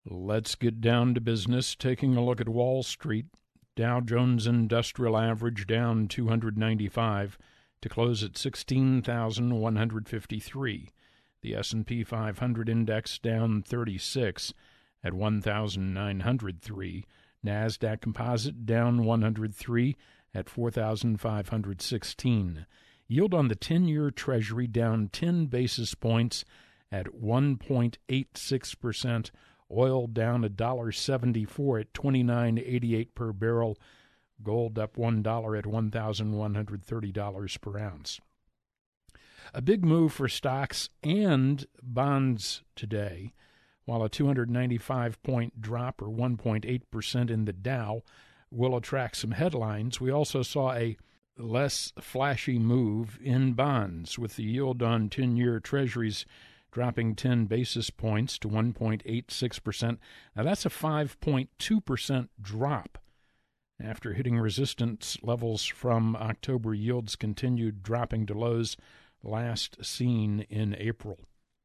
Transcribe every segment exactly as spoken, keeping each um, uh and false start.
Let's get down to business, taking a look at Wall Street. Dow Jones Industrial Average down two hundred ninety-five to close at sixteen thousand one hundred fifty-three. The S and P five hundred index down thirty-six at one thousand nine hundred three. NASDAQ Composite down one hundred three at four thousand five hundred sixteen. Yield on the ten-year Treasury down ten basis points at one point eight six percent. Oil down one dollar seventy-four at twenty-nine eighty-eight per barrel. Gold up one dollar at one thousand one hundred thirty dollars per ounce. A big move for stocks and bonds today. While a two hundred ninety-five point drop, or one point eight percent in the Dow, will attract some headlines, we also saw a less flashy move in bonds, with the yield on ten-year Treasuries dropping ten basis points to one point eight six percent. Now, that's a five point two percent drop. After hitting resistance levels from October, yields continued dropping to lows last seen in April.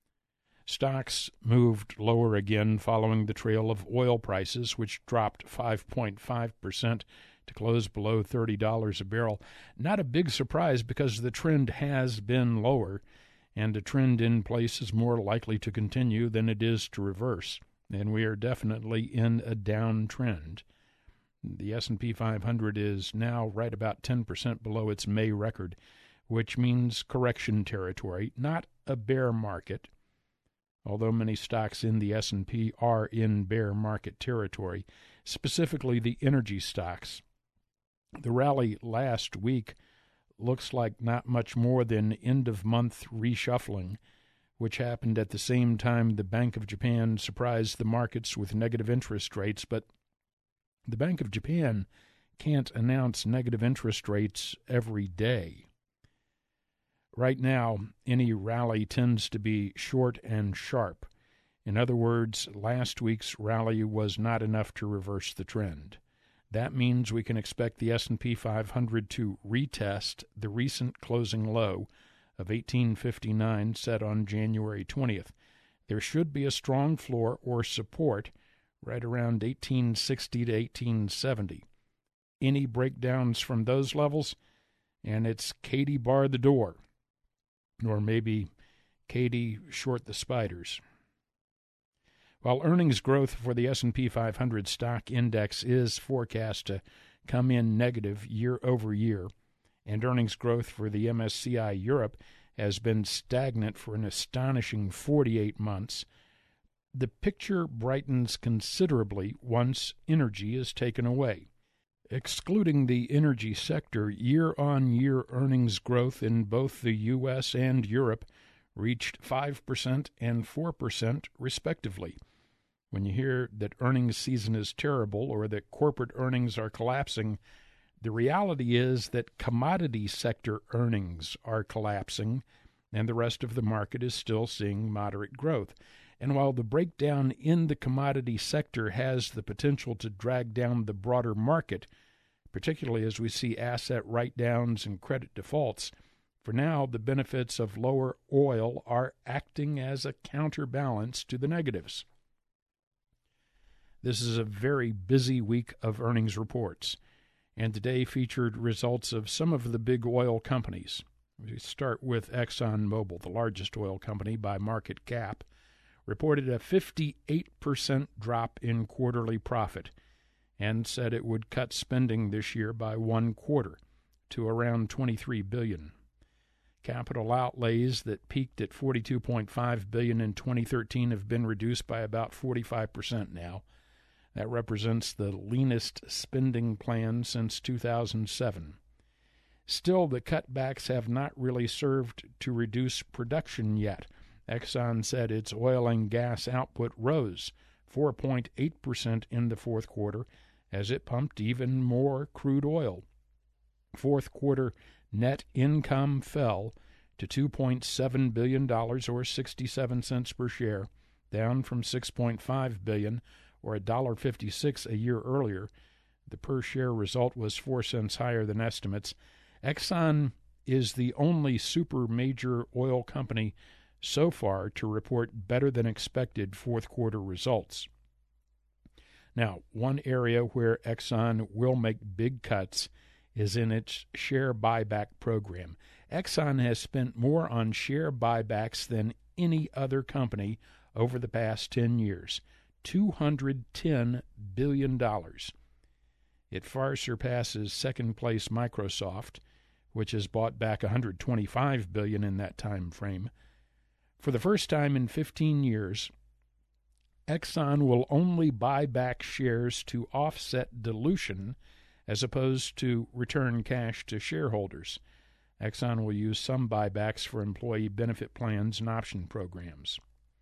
Stocks moved lower again following the trail of oil prices, which dropped five point five percent to close below thirty dollars a barrel. Not a big surprise, because the trend has been lower, and a trend in place is more likely to continue than it is to reverse, and we are definitely in a downtrend. The S and P five hundred is now right about ten percent below its May record, which means correction territory, not a bear market, although many stocks in the S and P are in bear market territory, specifically the energy stocks. The rally last week looks like not much more than end-of-month reshuffling, which happened at the same time the Bank of Japan surprised the markets with negative interest rates. But the Bank of Japan can't announce negative interest rates every day. Right now, any rally tends to be short and sharp. In other words, last week's rally was not enough to reverse the trend. That means we can expect the S and P five hundred to retest the recent closing low of eighteen fifty-nine set on January twentieth. There should be a strong floor or support right around eighteen sixty to eighteen seventy. Any breakdowns from those levels, and it's Katie bar the door, or maybe Katie short the spiders. While earnings growth for the S and P five hundred stock index is forecast to come in negative year over year, and earnings growth for the M S C I Europe has been stagnant for an astonishing forty-eight months, the picture brightens considerably once energy is taken away. Excluding the energy sector, year-on-year earnings growth in both the U S and Europe reached five percent and four percent respectively. When you hear that earnings season is terrible or that corporate earnings are collapsing, the reality is that commodity sector earnings are collapsing, and the rest of the market is still seeing moderate growth. And while the breakdown in the commodity sector has the potential to drag down the broader market, particularly as we see asset write-downs and credit defaults, for now the benefits of lower oil are acting as a counterbalance to the negatives. This is a very busy week of earnings reports, and today featured results of some of the big oil companies. We start with ExxonMobil, the largest oil company by market cap, reported a fifty-eight percent drop in quarterly profit and said it would cut spending this year by one quarter to around twenty-three billion dollars. Capital outlays that peaked at forty-two point five billion dollars in twenty thirteen have been reduced by about forty-five percent now. That represents the leanest spending plan since two thousand seven. Still, the cutbacks have not really served to reduce production yet. Exxon said its oil and gas output rose four point eight percent in the fourth quarter as it pumped even more crude oil. Fourth quarter net income fell to two point seven billion dollars or sixty-seven cents per share, down from six point five billion dollars or one dollar fifty-six a year earlier. The per-share result was four cents higher than estimates. Exxon is the only super major oil company so far to report better than expected fourth quarter results. Now, one area where Exxon will make big cuts is in its share buyback program. Exxon has spent more on share buybacks than any other company over the past ten years, two hundred ten billion dollars. It far surpasses second-place Microsoft, which has bought back one hundred twenty-five billion dollars in that time frame. For the first time in fifteen years, Exxon will only buy back shares to offset dilution as opposed to return cash to shareholders. Exxon will use some buybacks for employee benefit plans and option programs.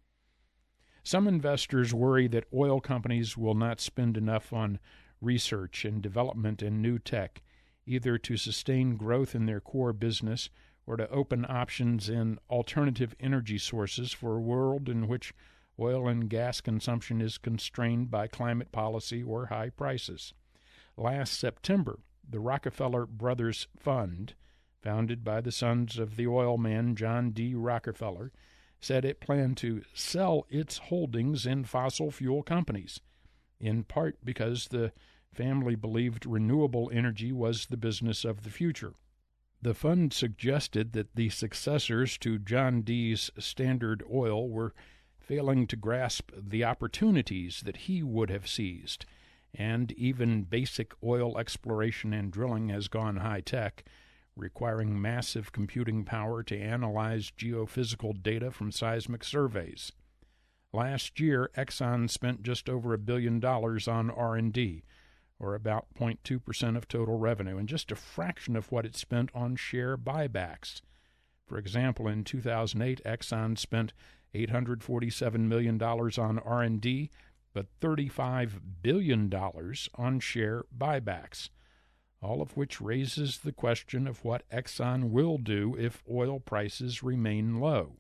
Some investors worry that oil companies will not spend enough on research and development and new tech, either to sustain growth in their core business or to open options in alternative energy sources for a world in which oil and gas consumption is constrained by climate policy or high prices. Last September, the Rockefeller Brothers Fund, founded by the sons of the oil man John D. Rockefeller, said it planned to sell its holdings in fossil fuel companies, in part because the family believed renewable energy was the business of the future. The fund suggested that the successors to John D.'s Standard Oil were failing to grasp the opportunities that he would have seized, and even basic oil exploration and drilling has gone high-tech, requiring massive computing power to analyze geophysical data from seismic surveys. Last year, Exxon spent just over a billion dollars on R and D, or about zero point two percent of total revenue, and just a fraction of what it spent on share buybacks. For example, in two thousand eight, Exxon spent eight hundred forty-seven million dollars on R and D, but thirty-five billion dollars on share buybacks, all of which raises the question of what Exxon will do if oil prices remain low.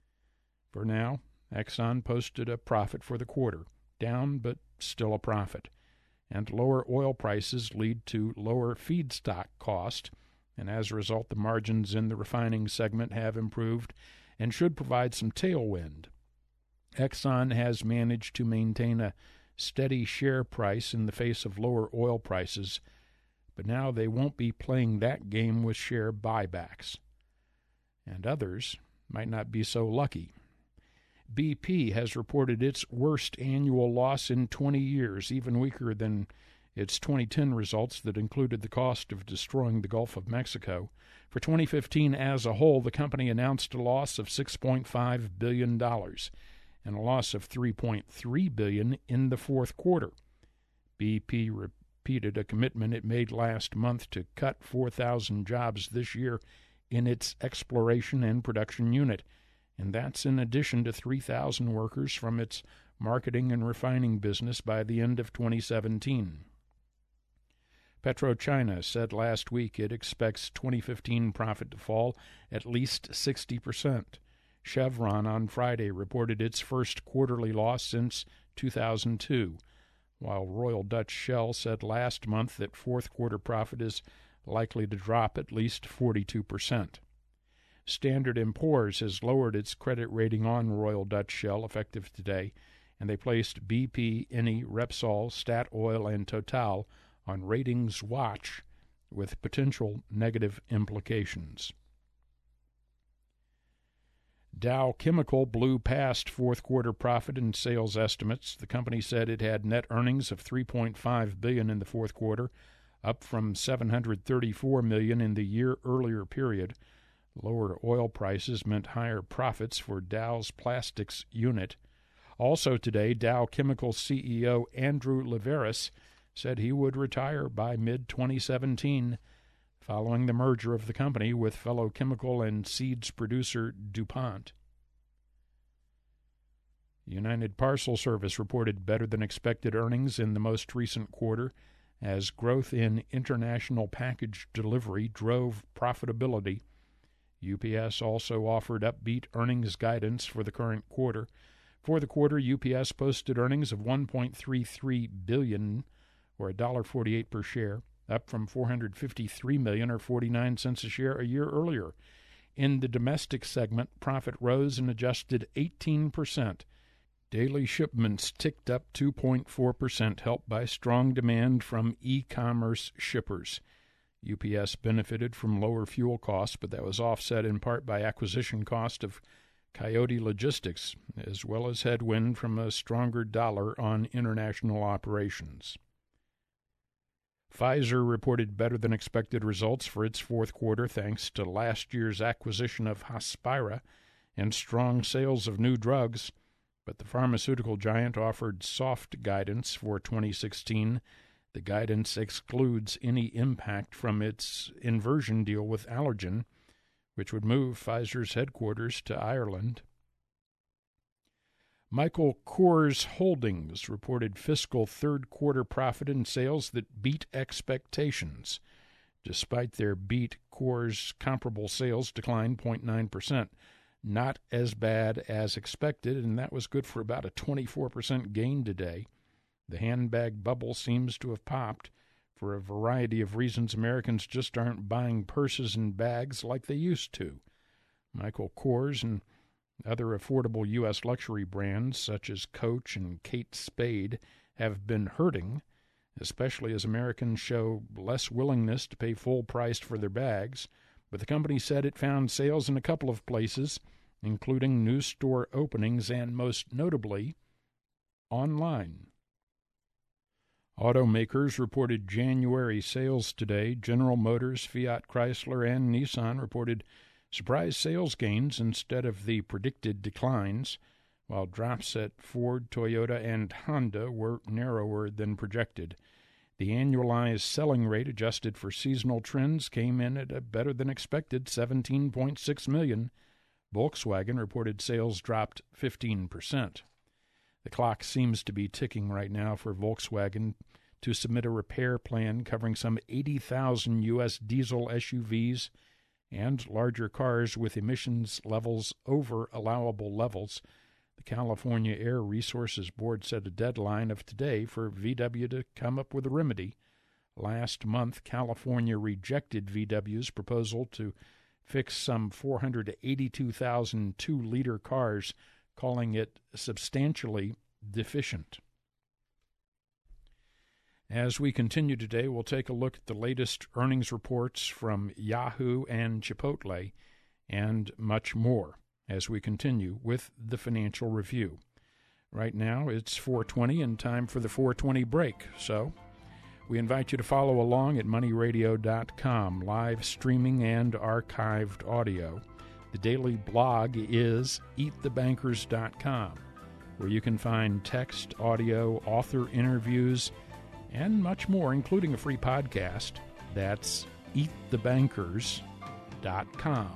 For now, Exxon posted a profit for the quarter, down but still a profit, and lower oil prices lead to lower feedstock cost, and as a result the margins in the refining segment have improved and should provide some tailwind. Exxon has managed to maintain a steady share price in the face of lower oil prices, but now they won't be playing that game with share buybacks. And others might not be so lucky. B P has reported its worst annual loss in twenty years, even weaker than its twenty ten results that included the cost of destroying the Gulf of Mexico. For twenty fifteen as a whole, the company announced a loss of six point five billion dollars and a loss of three point three billion dollars in the fourth quarter. B P repeated a commitment it made last month to cut four thousand jobs this year in its exploration and production unit, and that's in addition to three thousand workers from its marketing and refining business by the end of twenty seventeen. PetroChina said last week it expects twenty fifteen profit to fall at least sixty percent. Chevron on Friday reported its first quarterly loss since two thousand two, while Royal Dutch Shell said last month that fourth quarter profit is likely to drop at least forty-two percent. Standard and Poor's has lowered its credit rating on Royal Dutch Shell effective today, and they placed B P, Eni, Repsol, Statoil, and Total on ratings watch with potential negative implications. Dow Chemical blew past fourth quarter profit and sales estimates. The company said it had net earnings of three point five billion dollars in the fourth quarter, up from seven hundred thirty-four million dollars in the year earlier period. Lower oil prices meant higher profits for Dow's plastics unit. Also today, Dow Chemical C E O Andrew Liveris said he would retire by mid twenty seventeen, following the merger of the company with fellow chemical and seeds producer DuPont. United Parcel Service reported better-than-expected earnings in the most recent quarter, as growth in international package delivery drove profitability. U P S also offered upbeat earnings guidance for the current quarter. For the quarter, U P S posted earnings of one point three three billion dollars, or one dollar forty-eight per share, up from four hundred fifty-three million dollars or forty-nine cents a share a year earlier. In the domestic segment, profit rose and adjusted eighteen percent, Daily shipments ticked up two point four percent, helped by strong demand from e-commerce shippers. U P S benefited from lower fuel costs, but that was offset in part by acquisition cost of Coyote Logistics, as well as headwind from a stronger dollar on international operations. Pfizer reported better-than-expected results for its fourth quarter thanks to last year's acquisition of Hospira and strong sales of new drugs, but the pharmaceutical giant offered soft guidance for twenty sixteen. The guidance excludes any impact from its inversion deal with Allergan, which would move Pfizer's headquarters to Ireland. Michael Kors Holdings reported fiscal third-quarter profit and sales that beat expectations. Despite their beat, Kors' comparable sales declined zero point nine percent. Not as bad as expected, and that was good for about a twenty-four percent gain today. The handbag bubble seems to have popped. For a variety of reasons, Americans just aren't buying purses and bags like they used to. Michael Kors and other affordable U S luxury brands, such as Coach and Kate Spade, have been hurting, especially as Americans show less willingness to pay full price for their bags. But the company said it found sales in a couple of places, including new store openings and, most notably, online. Automakers reported January sales today. General Motors, Fiat Chrysler, and Nissan reported surprise sales gains instead of the predicted declines, while drops at Ford, Toyota, and Honda were narrower than projected. The annualized selling rate adjusted for seasonal trends came in at a better-than-expected seventeen point six million. Volkswagen reported sales dropped fifteen percent. The clock seems to be ticking right now for Volkswagen to submit a repair plan covering some eighty thousand U S diesel S U Vs and larger cars with emissions levels over allowable levels. The California Air Resources Board set a deadline of today for V W to come up with a remedy. Last month, California rejected V W's proposal to fix some four hundred eighty-two thousand two-liter cars, calling it substantially deficient. As we continue today, we'll take a look at the latest earnings reports from Yahoo and Chipotle, and much more as we continue with the Financial Review. Right now, it's four twenty and time for the four twenty break, so we invite you to follow along at money radio dot com, live streaming and archived audio. The daily blog is eat the bankers dot com, where you can find text, audio, author interviews, and much more, including a free podcast. That's eat the bankers dot com.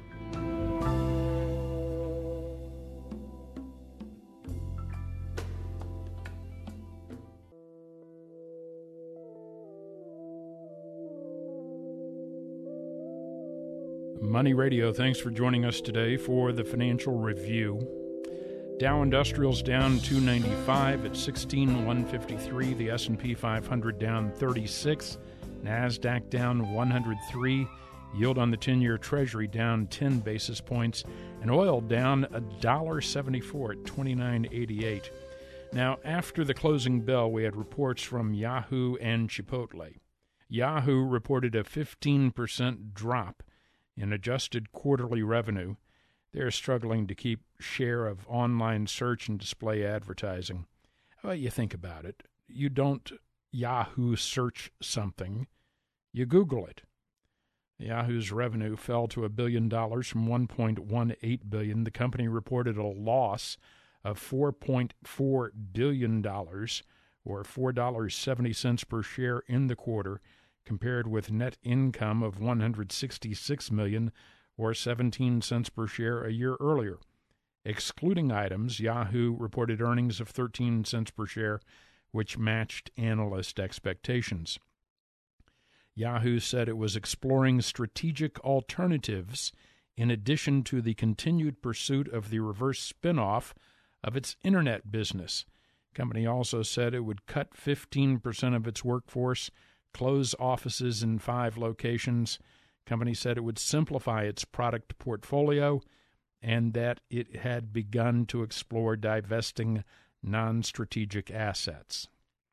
Money Radio, thanks for joining us today for the Financial Review. Dow Industrials down two ninety-five at sixteen one fifty-three. The S and P five hundred down thirty-six. NASDAQ down one hundred three. Yield on the ten-year Treasury down ten basis points. And oil down one dollar seventy-four at twenty-nine eighty-eight. Now, after the closing bell, we had reports from Yahoo and Chipotle. Yahoo reported a fifteen percent drop in adjusted quarterly revenue. They're struggling to keep share of online search and display advertising. How about you think about it? You don't Yahoo search something, you Google it. Yahoo's revenue fell to a billion dollars from one point one eight billion dollars. The company reported a loss of four point four billion dollars, or four dollars and seventy cents per share in the quarter, compared with net income of one hundred sixty-six million dollars, or seventeen cents per share a year earlier. Excluding items, Yahoo reported earnings of thirteen cents per share, which matched analyst expectations. Yahoo said it was exploring strategic alternatives in addition to the continued pursuit of the reverse spin-off of its internet business. The company also said it would cut fifteen percent of its workforce, close offices in five locations. The company said it would simplify its product portfolio and that it had begun to explore divesting non-strategic assets.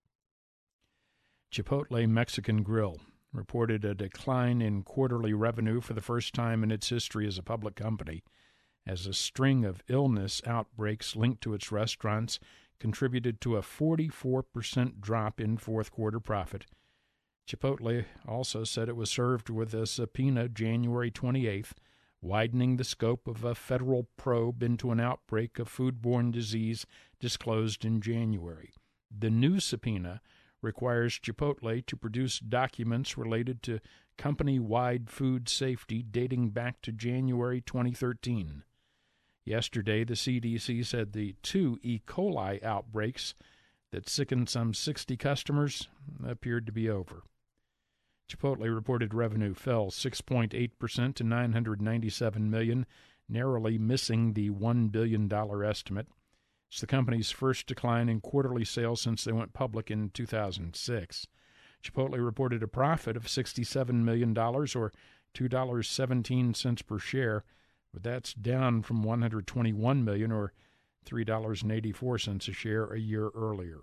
Chipotle Mexican Grill reported a decline in quarterly revenue for the first time in its history as a public company, as a string of illness outbreaks linked to its restaurants contributed to a forty-four percent drop in fourth-quarter profit. Chipotle also said it was served with a subpoena January twenty-eighth, widening the scope of a federal probe into an outbreak of foodborne disease disclosed in January. The new subpoena requires Chipotle to produce documents related to company-wide food safety dating back to January twenty thirteen. Yesterday, the C D C said the two E. coli outbreaks that sickened some sixty customers appeared to be over. Chipotle reported revenue fell six point eight percent to nine hundred ninety-seven million dollars, narrowly missing the one billion dollars estimate. It's the company's first decline in quarterly sales since they went public in two thousand six. Chipotle reported a profit of sixty-seven million dollars, or two dollars and seventeen cents per share, but that's down from one hundred twenty-one million dollars, or three dollars and eighty-four cents a share a year earlier.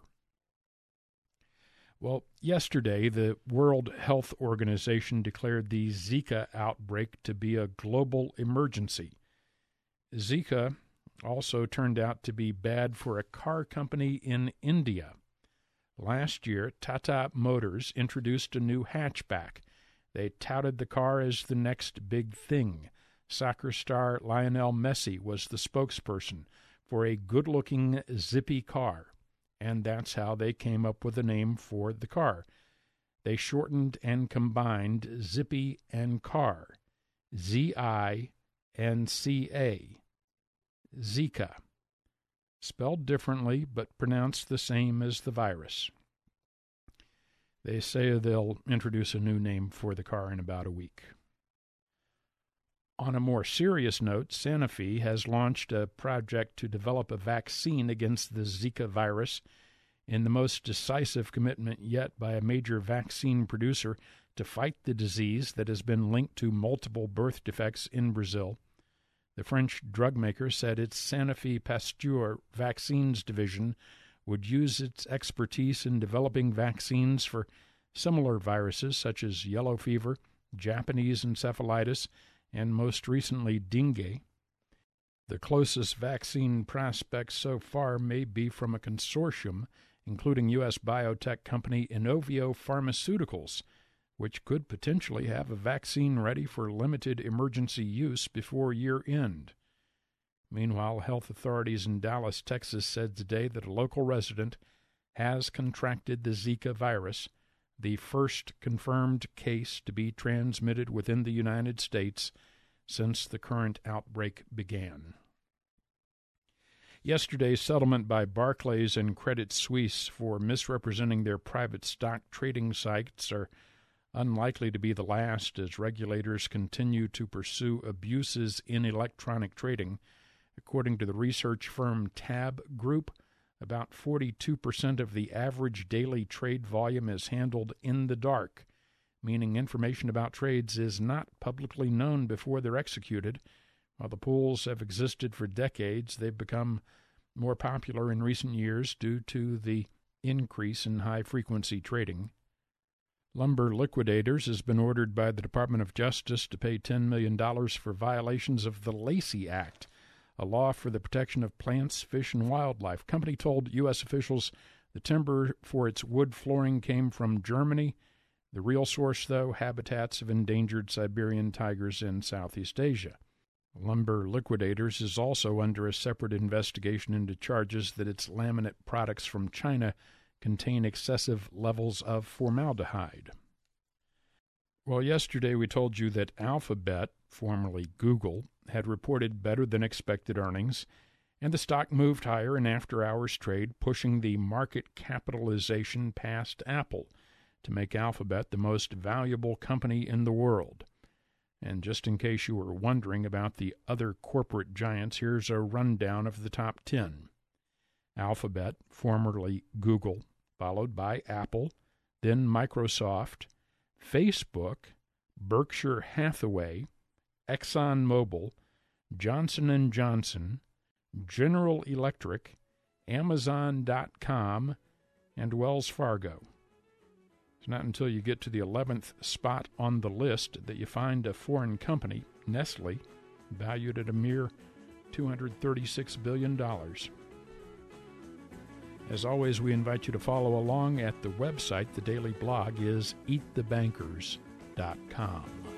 Well, yesterday, the World Health Organization declared the Zika outbreak to be a global emergency. Zika also turned out to be bad for a car company in India. Last year, Tata Motors introduced a new hatchback. They touted the car as the next big thing. Soccer star Lionel Messi was the spokesperson for a good-looking, zippy car, and that's how they came up with the name for the car. They shortened and combined zippy and car, Z I N C A. Zika, spelled differently but pronounced the same as the virus. They say they'll introduce a new name for the car in about a week. On a more serious note, Sanofi has launched a project to develop a vaccine against the Zika virus in the most decisive commitment yet by a major vaccine producer to fight the disease that has been linked to multiple birth defects in Brazil. The French drug maker said its Sanofi Pasteur Vaccines division would use its expertise in developing vaccines for similar viruses such as yellow fever, Japanese encephalitis, and most recently dengue. The closest vaccine prospects so far may be from a consortium including U S biotech company Inovio Pharmaceuticals, which could potentially have a vaccine ready for limited emergency use before year-end. Meanwhile, health authorities in Dallas, Texas said today that a local resident has contracted the Zika virus, the first confirmed case to be transmitted within the United States since the current outbreak began. Yesterday's settlement by Barclays and Credit Suisse for misrepresenting their private stock trading sites are unlikely to be the last as regulators continue to pursue abuses in electronic trading. According to the research firm Tab Group, about forty-two percent of the average daily trade volume is handled in the dark, meaning information about trades is not publicly known before they're executed. While the pools have existed for decades, they've become more popular in recent years due to the increase in high-frequency trading. Lumber Liquidators has been ordered by the Department of Justice to pay ten million dollars for violations of the Lacey Act, a law for the protection of plants, fish, and wildlife. Company told U S officials the timber for its wood flooring came from Germany. The real source, though, habitats of endangered Siberian tigers in Southeast Asia. Lumber Liquidators is also under a separate investigation into charges that its laminate products from China contain excessive levels of formaldehyde. Well, yesterday we told you that Alphabet, formerly Google, had reported better-than-expected earnings, and the stock moved higher in after-hours trade, pushing the market capitalization past Apple to make Alphabet the most valuable company in the world. And just in case you were wondering about the other corporate giants, here's a rundown of the top ten. Alphabet, formerly Google, followed by Apple, then Microsoft, Facebook, Berkshire Hathaway, ExxonMobil, Johnson and Johnson, General Electric, Amazon dot com, and Wells Fargo. It's not until you get to the eleventh spot on the list that you find a foreign company, Nestle, valued at a mere two hundred thirty-six billion dollars. As always, we invite you to follow along at the website. The daily blog is eat the bankers dot com.